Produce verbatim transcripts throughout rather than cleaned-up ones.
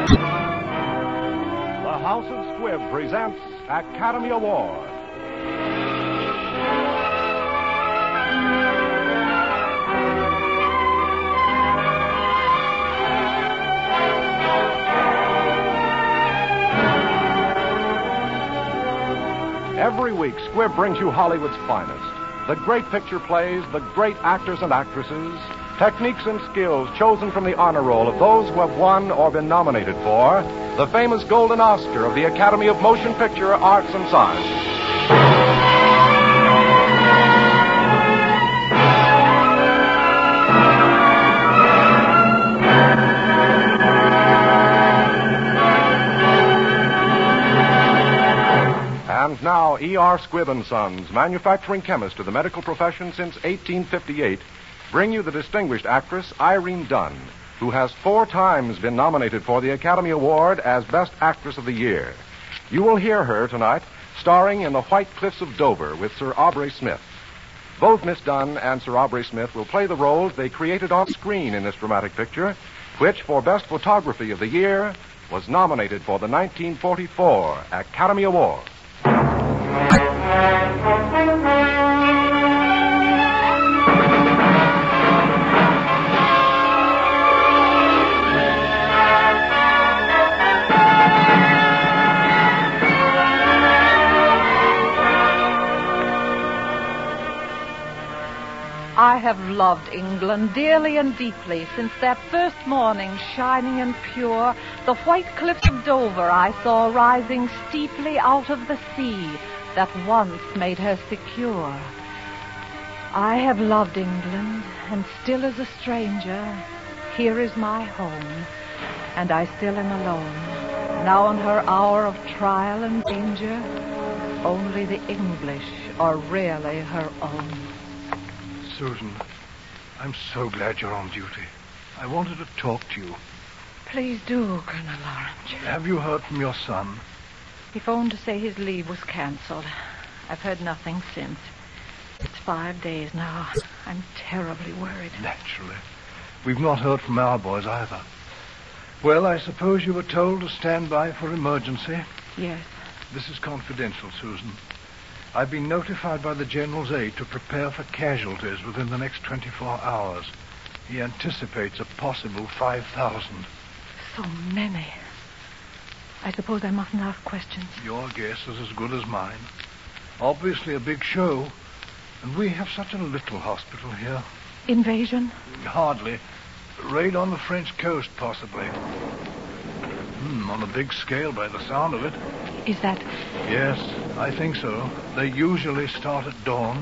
The House of Squibb presents Academy Award. Every week, Squibb brings you Hollywood's finest. The great picture plays, the great actors and actresses, techniques and skills chosen from the honor roll of those who have won or been nominated for the famous Golden Oscar of the Academy of Motion Picture Arts and Science. And now, E R. Squibb and Sons, manufacturing chemist to the medical profession since eighteen fifty-eight, bring you the distinguished actress Irene Dunne, who has four times been nominated for the Academy Award as Best Actress of the Year. You will hear her tonight starring in The White Cliffs of Dover with Sir Aubrey Smith. Both Miss Dunne and Sir Aubrey Smith will play the roles they created on screen in this dramatic picture, which, for Best Photography of the Year, was nominated for the nineteen forty-four Academy Award. I have loved England dearly and deeply since that first morning, shining and pure, the white cliffs of Dover I saw rising steeply out of the sea that once made her secure. I have loved England, and still as a stranger, here is my home, and I still am alone. Now in her hour of trial and danger, only the English are really her own. Susan, I'm so glad you're on duty. I wanted to talk to you. Please do, Colonel Lawrence. Have you heard from your son? He phoned to say his leave was canceled. I've heard nothing since. It's five days now. I'm terribly worried. Naturally. We've not heard from our boys either. Well, I suppose you were told to stand by for emergency? Yes. This is confidential, Susan. I've been notified by the General's aide to prepare for casualties within the next twenty-four hours. He anticipates a possible five thousand. So many. I suppose I mustn't ask questions. Your guess is as good as mine. Obviously a big show, and we have such a little hospital here. Invasion? Hardly. Raid on the French coast, possibly. Hmm, on a big scale by the sound of it. Is that... Yes, I think so. They usually start at dawn.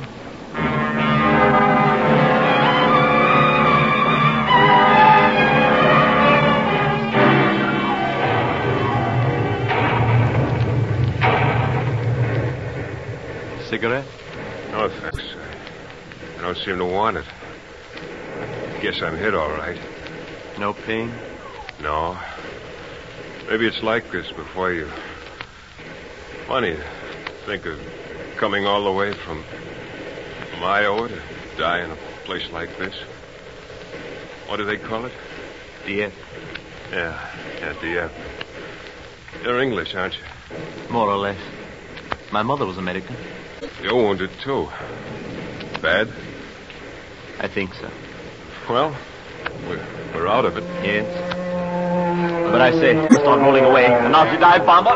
Cigarette? No, thanks. I don't seem to want it. Guess I'm hit all right. No pain? No. Maybe it's like this before you. Funny to think of coming all the way from, from Iowa to die in a place like this. What do they call it? D F. Yeah, yeah, D F. You're English, aren't you? More or less. My mother was American. You're wounded, too. Bad? I think so. Well, we're, we're out of it. Yes. But I say, start rolling away. And now you dive bomber.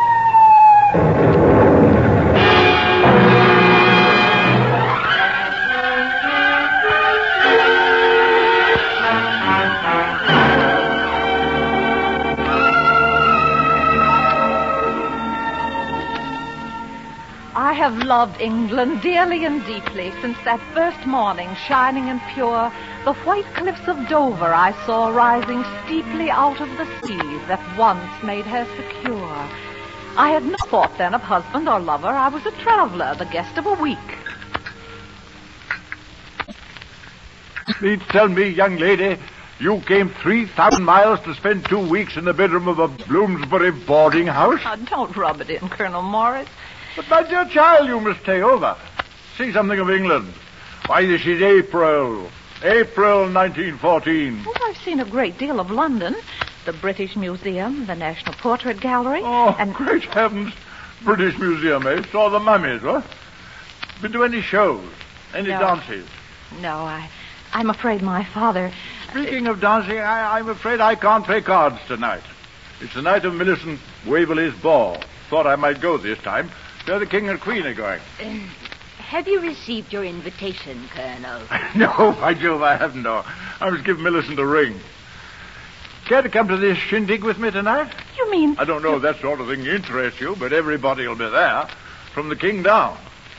I have loved England dearly and deeply since that first morning, shining and pure, the white cliffs of Dover I saw rising steeply out of the sea that once made her secure. I had no thought then of husband or lover. I was a traveler, the guest of a week. Please tell me, young lady, you came three thousand miles to spend two weeks in the bedroom of a Bloomsbury boarding house? Oh, don't rub it in, Colonel Morris. But, my dear child, you must stay over. See something of England. Why, this is April. April nineteen fourteen. Oh, I've seen a great deal of London. the British Museum, the National Portrait Gallery, Oh, and... great heavens. British Museum, eh? Saw the mummies, huh? Been to any shows? Any No. dances? No, I, I'm afraid my father... Speaking of dancing, I, I'm afraid I can't play cards tonight. It's the night of Millicent Waverley's ball. Thought I might go this time. There the King and Queen are going. Um, have you received your invitation, Colonel? No, by Jove, I haven't, no. I must give Millicent a ring. Care to come to this shindig with me tonight? You mean... I don't know if that sort of thing interests you, but everybody will be there, from the King down.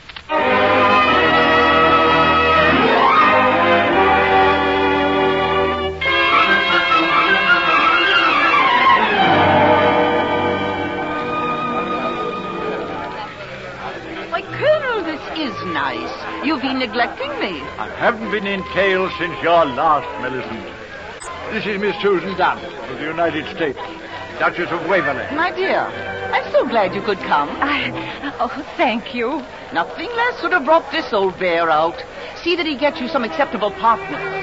Why, Colonel, this is nice. You've been neglecting me. I haven't been in tail since your last, Millicent. This is Miss Susan Dunn of the United States, Duchess of Waverley. My dear, I'm so glad you could come. I... Oh, thank you. Nothing less would have brought this old bear out. See that he gets you some acceptable partners.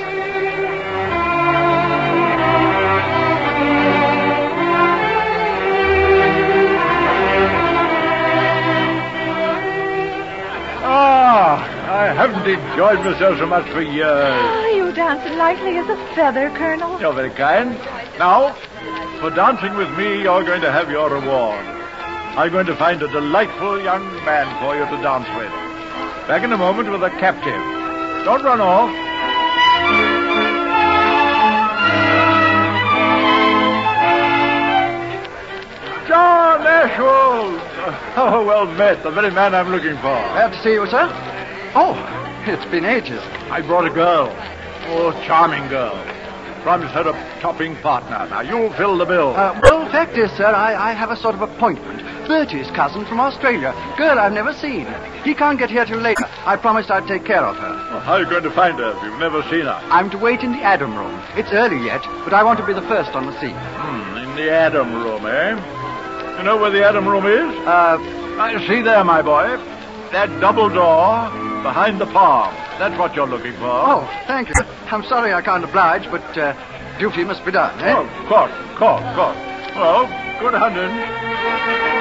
Ah, I haven't enjoyed myself so much for years. Oh, you dance as lightly as a feather, Colonel. You're very kind. Now, for dancing with me, you're going to have your reward. I'm going to find a delightful young man for you to dance with. Back in a moment with a captive. Don't run off. John Ashwood! Oh, well met. The very man I'm looking for. Glad to see you, sir. Oh, it's been ages. I brought a girl. Oh, charming girl. Promised her a topping partner. Now, you'll fill the bill. Uh, well, the fact is, sir, I, I have a sort of appointment. Bertie's cousin from Australia. Girl I've never seen. He can't get here till later. I promised I'd take care of her. Well, how are you going to find her if you've never seen her? I'm to wait in the Adam room. It's early yet, but I want to be the first on the scene. Hmm, in the Adam room, eh? You know where the Adam room is? Uh, I see there, my boy. That double door behind the palm. That's what you're looking for. oh, thank you. I'm sorry I can't oblige, but uh, duty must be done, eh? Oh, of course, of course, of course. Well, good hunting.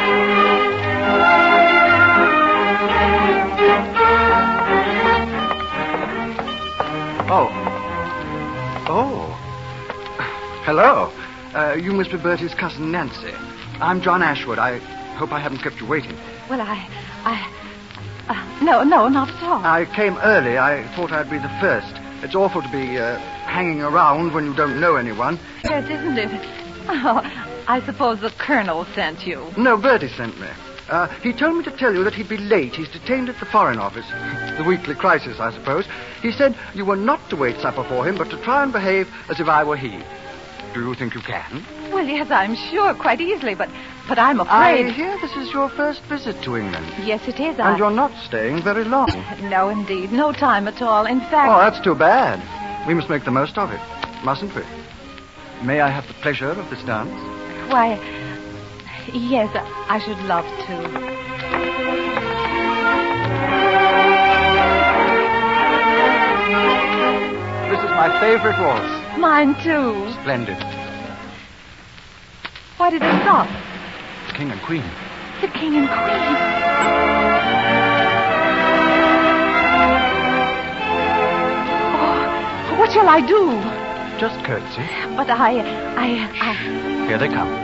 Oh. Oh. Hello. Uh, you must be Bertie's cousin Nancy. I'm John Ashwood. I hope I haven't kept you waiting. Well, I... I... Uh, no, no, not at all. I came early. I thought I'd be the first. It's awful to be uh, hanging around when you don't know anyone. Yes, isn't it? Oh, I suppose the Colonel sent you. No, Bertie sent me. Uh, he told me to tell you that he'd be late. He's detained at the Foreign Office. The weekly crisis, I suppose. He said you were not to wait supper for him, but to try and behave as if I were he. Do you think you can? Well, yes, I'm sure, quite easily, but but I'm afraid... I hear this is your first visit to England. Yes, it is. I... And you're not staying very long. No, indeed. No time at all. In fact... Oh, that's too bad. We must make the most of it, mustn't we? May I have the pleasure of this dance? Why, yes, I should love to. This is my favorite waltz. Mine, too. Splendid. Why did they stop? The King and Queen. The King and Queen. Oh, what shall I do? Just curtsy. But I, I, I... Here they come.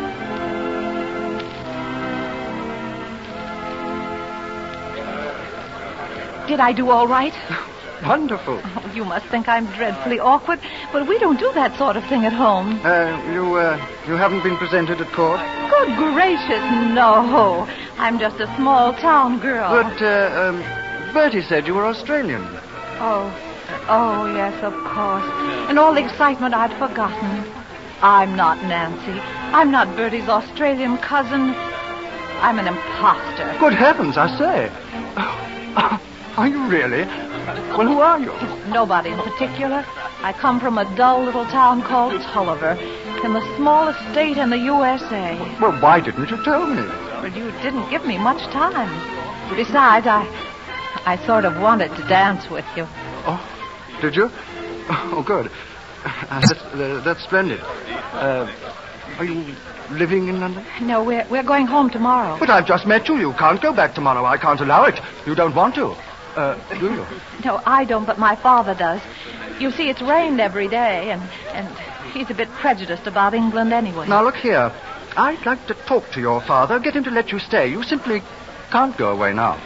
Did I do all right? Wonderful. Oh, you must think I'm dreadfully awkward, but we don't do that sort of thing at home. Uh, you, uh, you haven't been presented at court? Good gracious, no. I'm just a small town girl. But, uh, um, Bertie said you were Australian. Oh, oh, yes, of course. In all the excitement, I'd forgotten. I'm not Nancy. I'm not Bertie's Australian cousin. I'm an imposter. Good heavens, I say. Oh, are you really? Well, who are you? Nobody in particular. I come from a dull little town called Tulliver, in the smallest state in the U S A. Well, why didn't you tell me? But you didn't give me much time. Besides, I, I sort of wanted to dance with you. Oh, did you? Oh, good. Uh, that's, uh, that's splendid. Uh, are you living in London? No, we're, we're going home tomorrow. But I've just met you. You can't go back tomorrow. I can't allow it. You don't want to. Uh, do you? No, I don't, but my father does. You see, it's rained every day, and, and he's a bit prejudiced about England anyway. Now, look here. I'd like to talk to your father, get him to let you stay. You simply can't go away now.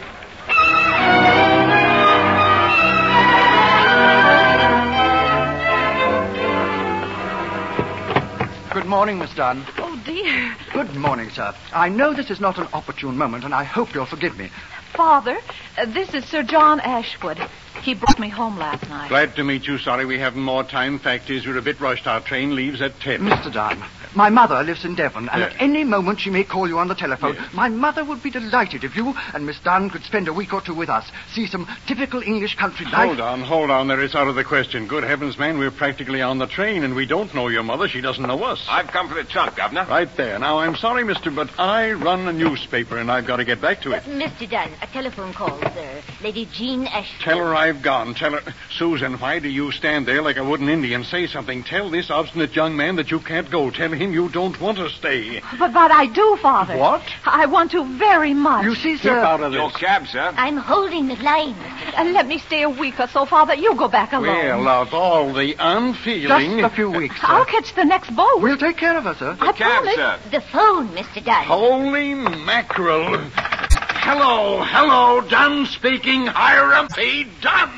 Good morning, Miss Dunn. Oh, dear. Good morning, sir. I know this is not an opportune moment, and I hope you'll forgive me. Father, uh, this is Sir John Ashwood. He brought me home last night. Glad to meet you. Sorry we haven't more time. Fact is, we're a bit rushed. Our train leaves at ten. Mister Dunn, my mother lives in Devon, and Yes. at any moment she may call you on the telephone. Yes. My mother would be delighted if you and Miss Dunn could spend a week or two with us, see some typical English country life. Hold on, hold on. There, it's out of the question. Good heavens, man, we're practically on the train, and we don't know your mother. She doesn't know us. I've come for the trunk, Governor. Right there. Now, I'm sorry, mister, but I run a newspaper, and I've got to get back to it. Mister Dunn, a telephone call, sir. Lady Jean Ashton. Tell her I've gone. Tell her... Susan, why do you stand there like a wooden Indian? Say something. Tell this obstinate young man that you can't go. Tell him you don't want to stay. But, but I do, Father. What? I want to very much. You see, Get sir... out of this. Your cab, sir. I'm holding the line, Mister Uh, let me stay a week or so, Father. You go back alone. Well, of all the unfeeling... Just a few weeks, sir. I'll catch the next boat. We'll take care of her, sir. I Cab, promise. sir. The phone, Mister Dunn. Holy mackerel. Hello, hello, Dunn speaking. Hiram P. Dunn.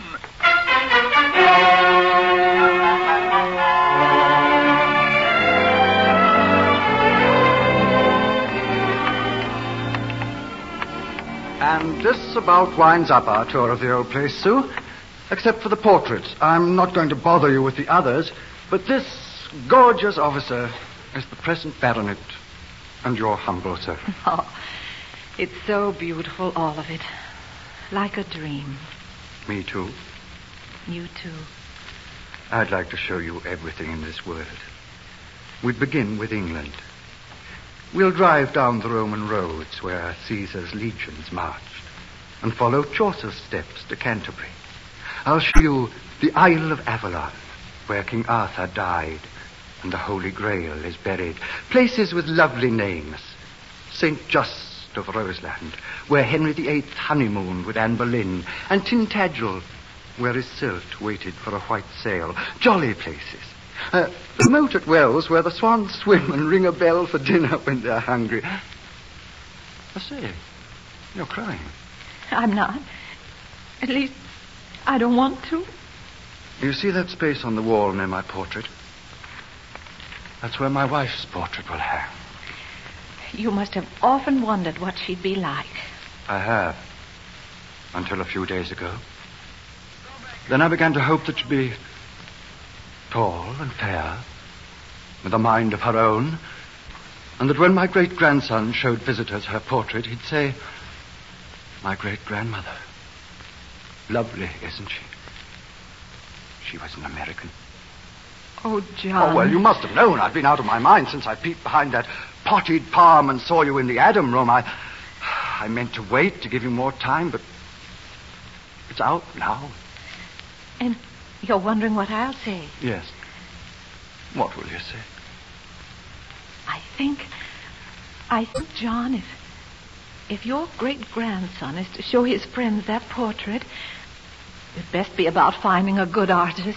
And this about winds up our tour of the old place, Sue. Except for the portraits. I'm not going to bother you with the others, but this gorgeous officer is the present baronet and your humble servant. Oh, it's so beautiful, all of it. Like a dream. Me too. You too. I'd like to show you everything in this world. We'd begin with England. We'll drive down the Roman roads where Caesar's legions marched and follow Chaucer's steps to Canterbury. I'll show you the Isle of Avalon, where King Arthur died and the Holy Grail is buried. Places with lovely names. Saint Just of Roseland, where Henry the Eighth honeymooned with Anne Boleyn, and Tintagel, where Iseult waited for a white sail. Jolly places. Uh, the moat at Wells, where the swans swim and ring a bell for dinner when they're hungry. I say, you're crying. I'm not. At least, I don't want to. You see that space on the wall near my portrait? That's where my wife's portrait will hang. You must have often wondered what she'd be like. I have. Until a few days ago. Then I began to hope that she'd be tall and fair, with a mind of her own, and that when my great-grandson showed visitors her portrait, he'd say, "My great-grandmother. Lovely, isn't she?" She was an American. Oh, John. Oh, well, you must have known I've been out of my mind since I peeped behind that potted palm and saw you in the Adam room. I, I meant to wait to give you more time, but it's out now. And you're wondering what I'll say. Yes. What will you say? I think, I think, John, if, if your great-grandson is to show his friends that portrait, it'd best be about finding a good artist.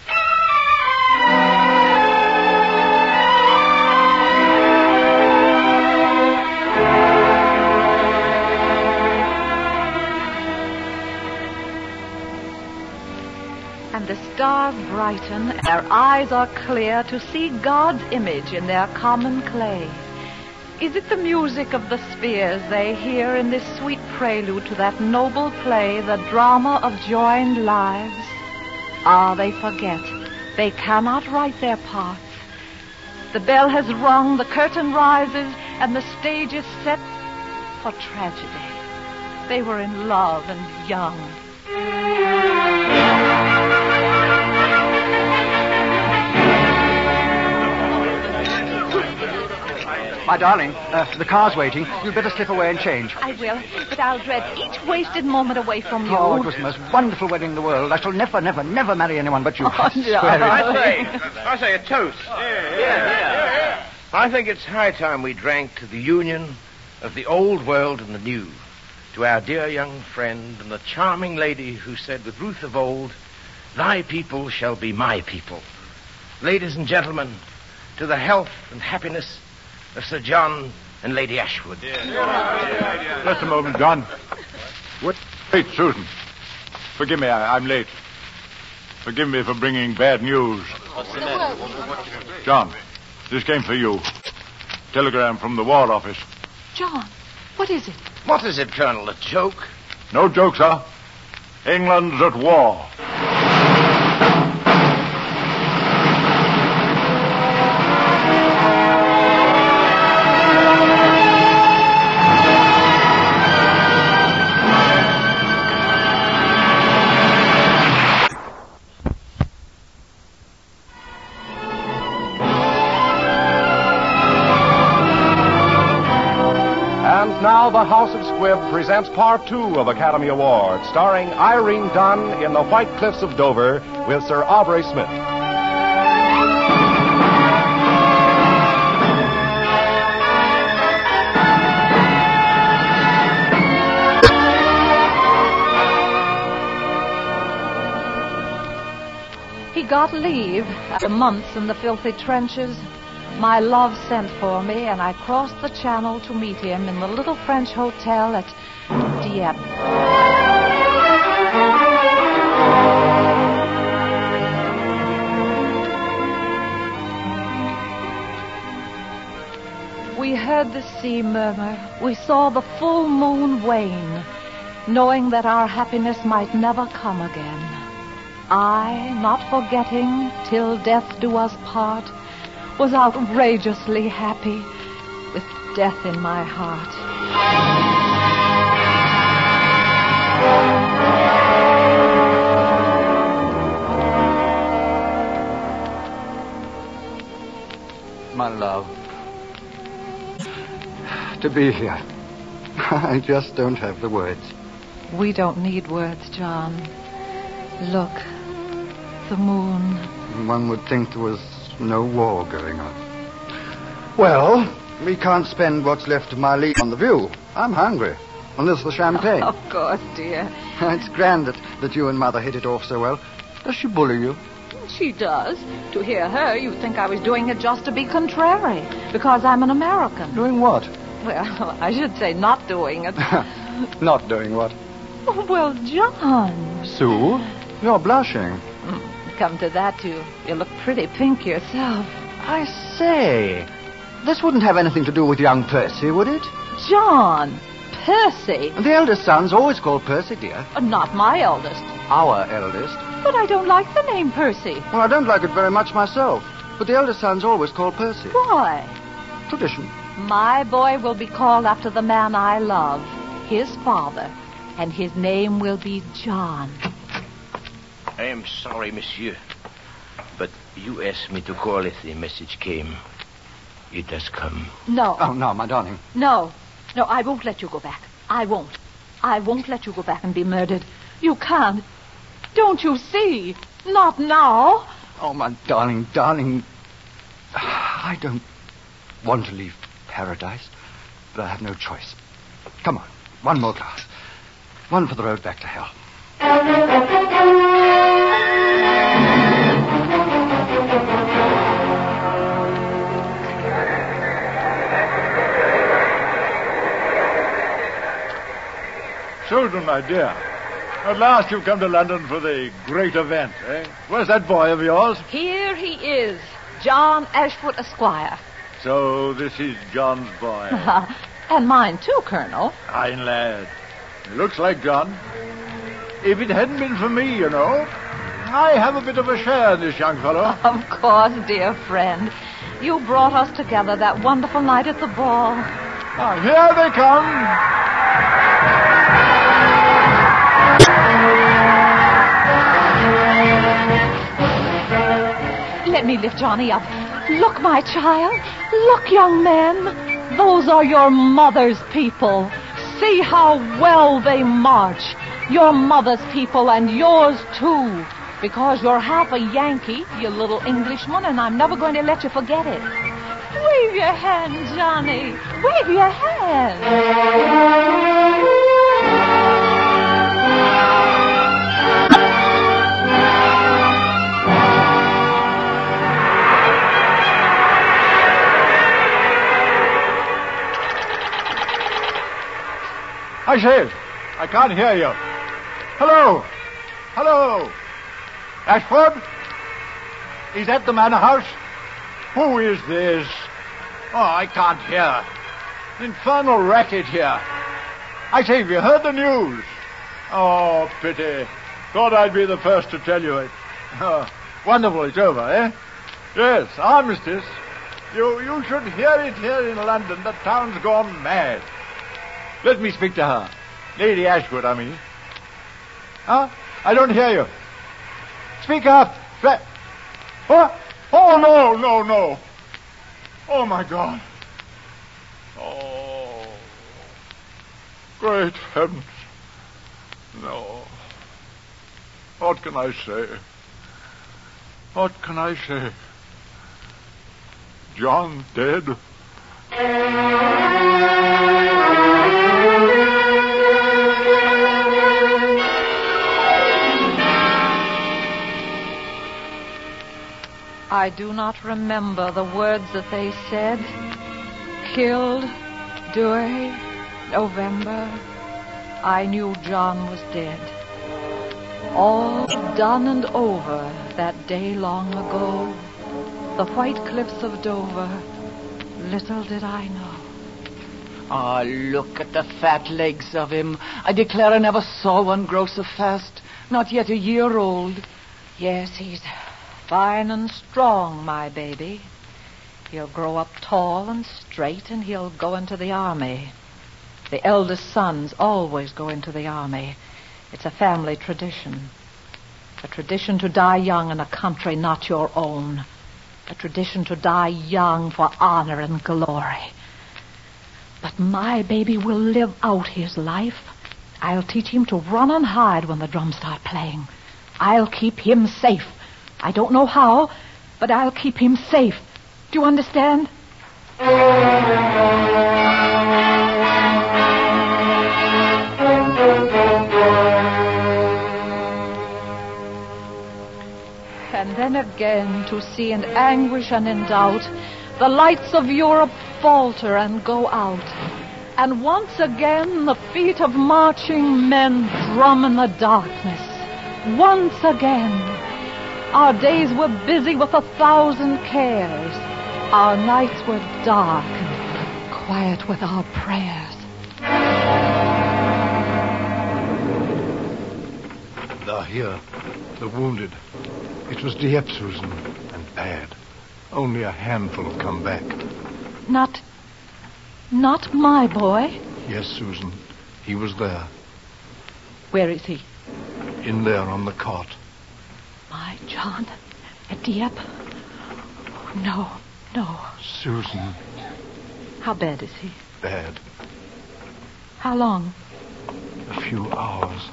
And the stars brighten, and their eyes are clear to see God's image in their common clay. Is it the music of the spheres they hear in this sweet prelude to that noble play, the drama of joined lives? Ah, they forget. They cannot write their parts. The bell has rung, the curtain rises, and the stage is set for tragedy. They were in love and young. My darling, uh, the car's waiting. You'd better slip away and change. I will, but I'll dread each wasted moment away from you. Oh, it was the most wonderful wedding in the world. I shall never, never, never marry anyone but you. Oh, I swear no. it. I say, I say a toast. Yeah, yeah. I think it's high time we drank to the union of the old world and the new, to our dear young friend and the charming lady who said with Ruth of old, "Thy people shall be my people." Ladies and gentlemen, to the health and happiness of Sir John and Lady Ashwood. Just a moment, John. What? Wait, Susan. Forgive me, I, I'm late. Forgive me for bringing bad news. What's the matter? John, this came for you. Telegram from the War Office. John, what is it? What is it, Colonel? A joke? No joke, sir. England's at war. Now the House of Squibb presents part two of Academy Award, starring Irene Dunn in The White Cliffs of Dover with Sir Aubrey Smith. He got leave after months in the filthy trenches. My love sent for me, and I crossed the channel to meet him in the little French hotel at Dieppe. We heard the sea murmur. We saw the full moon wane, knowing that our happiness might never come again. I, not forgetting till death do us part, was outrageously happy with death in my heart. My love. To be here. I just don't have the words. We don't need words, John. Look, the moon. One would think there was no war going on. Well, we can't spend what's left of my leave on the view. I'm hungry. And there's the champagne. Of course, dear. It's grand that, that you and Mother hit it off so well. Does she bully you? She does. To hear her, you'd think I was doing it just to be contrary, because I'm an American. Doing what? Well, I should say not doing it. Not doing what? Well, John. Sue, you're blushing. Come to that, you, you look pretty pink yourself. I say, this wouldn't have anything to do with young Percy, would it? John, Percy. The eldest son's always called Percy, dear. Uh, not my eldest. Our eldest. But I don't like the name Percy. Well, I don't like it very much myself. But the eldest son's always called Percy. Why? Tradition. My boy will be called after the man I love, his father, and his name will be John. I am sorry, monsieur, but you asked me to call if the message came. It has come. No. Oh, no, my darling. No. No, I won't let you go back. I won't. I won't let you go back and be murdered. You can't. Don't you see? Not now. Oh, my darling, darling. I don't want to leave paradise, but I have no choice. Come on, one more glass. One for the road back to hell. Susan, my dear, at last you've come to London for the great event, eh? Where's that boy of yours? Here he is, John Ashford, Esquire. So this is John's boy. And mine, too, Colonel. Fine lad. He looks like John. If it hadn't been for me, you know, I have a bit of a share in this young fellow. Of course, dear friend. You brought us together that wonderful night at the ball. Ah, here they come. Let me lift Johnny up. Look, my child. Look, young man. Those are your mother's people. See how well they march. Your mother's people and yours, too. Because you're half a Yankee, you little Englishman, and I'm never going to let you forget it. Wave your hand, Johnny. Wave your hand. I say, I can't hear you. Hello? Hello? Ashford? Is that the manor house? Who is this? Oh, I can't hear. Infernal racket here. I say, have you heard the news? Oh, pity. Thought I'd be the first to tell you it. Oh, wonderful, it's over, eh? Yes, armistice. You, you should hear it here in London. The town's gone mad. Let me speak to her. Lady Ashwood, I mean. Huh? I don't hear you. Speak up. Spe- oh, oh, no, no, no. Oh, my God. Oh. Great heavens. No. What can I say? What can I say? John dead? I do not remember the words that they said. Killed, Douay, November. I knew John was dead. All done and over that day long ago. The white cliffs of Dover. Little did I know. Ah, look at the fat legs of him. I declare I never saw one grow so fast. Not yet a year old. Yes, he's fine and strong, my baby. He'll grow up tall and straight, and he'll go into the army. The eldest sons always go into the army. It's a family tradition. A tradition to die young in a country not your own. A tradition to die young for honor and glory. But my baby will live out his life. I'll teach him to run and hide when the drums start playing. I'll keep him safe. I don't know how, but I'll keep him safe. Do you understand? And then again, to see in anguish and in doubt the lights of Europe falter and go out. And once again the feet of marching men drum in the darkness. Once again. Our days were busy with a thousand cares. Our nights were dark and quiet with our prayers. Ah, here, the wounded. It was Dieppe, Susan, and bad. Only a handful have come back. Not... not my boy? Yes, Susan. He was there. Where is he? In there on the cot. My John at Dieppe? Oh, no, no. Susan. How bad is he? Bad. How long? A few hours.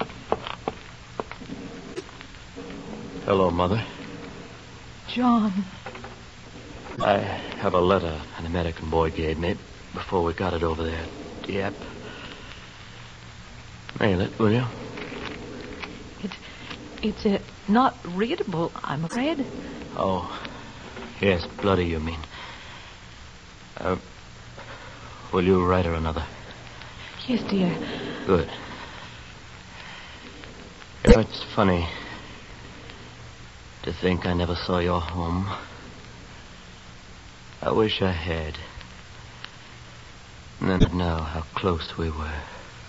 Hello, Mother. John. I have a letter an American boy gave me before we got it over there. Yep. Mail it, will you? It, it's uh, not readable, I'm afraid. Oh, yes, bloody, you mean. Uh, will you write her another? Yes, dear. Good. You know, it's funny to think I never saw your home. I wish I had. And then I'd know how close we were.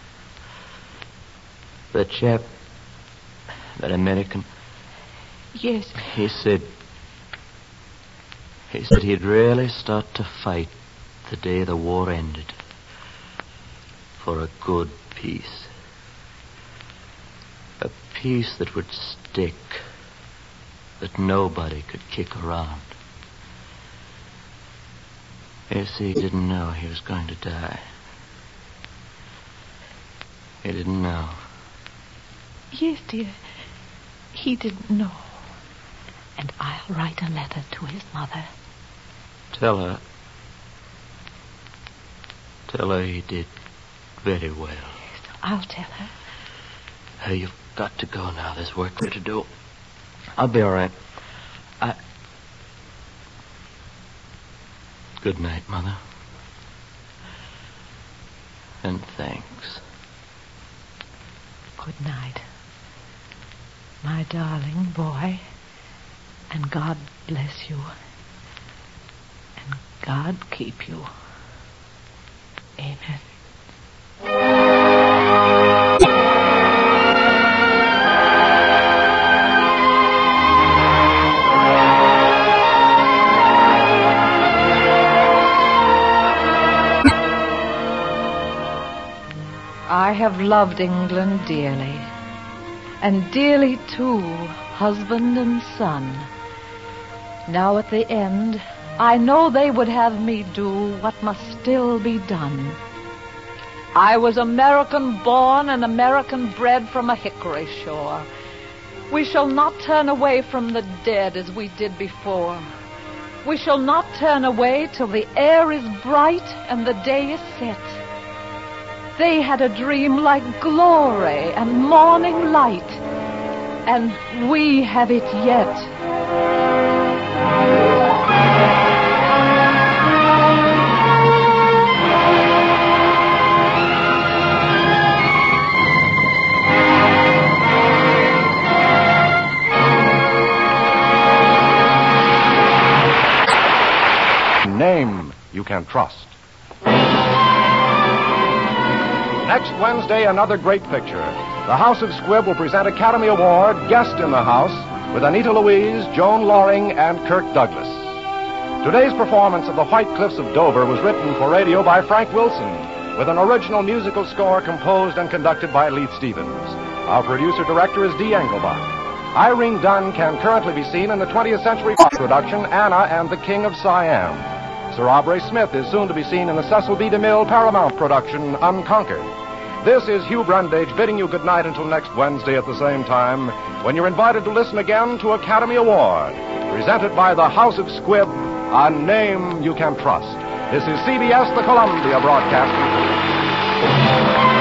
The chap, that American... Yes. He said... He said he'd really start to fight the day the war ended. For a good peace. A peace that would stick. That nobody could kick around. Yes, he didn't know he was going to die. He didn't know. Yes, dear. He didn't know. And I'll write a letter to his mother. Tell her. Tell her he did very well. Yes, I'll tell her. Hey, you've got to go now. There's work for you to do. I'll be all right. I... Good night, Mother. And thanks. Good night, my darling boy. And God bless you. And God keep you. Amen. I have loved England dearly, and dearly too, husband and son. Now at the end, I know they would have me do what must still be done. I was American born and American bred from a hickory shore. We shall not turn away from the dead as we did before. We shall not turn away till the air is bright and the day is set. They had a dream like glory and morning light, and we have it yet. Name you can trust. Next Wednesday, another great picture. The House of Squibb will present Academy Award Guest in the House with Anita Louise, Joan Loring, and Kirk Douglas. Today's performance of The White Cliffs of Dover was written for radio by Frank Wilson, with an original musical score composed and conducted by Leith Stevens. Our producer-director is Dee Engelbach. Irene Dunn can currently be seen in the twentieth Century Fox production Anna and the King of Siam. Sir Aubrey Smith is soon to be seen in the Cecil B. DeMille Paramount production Unconquered. This is Hugh Brundage bidding you good night until next Wednesday at the same time, when you're invited to listen again to Academy Award, presented by the House of Squibb, a name you can trust. This is C B S, the Columbia Broadcasting System.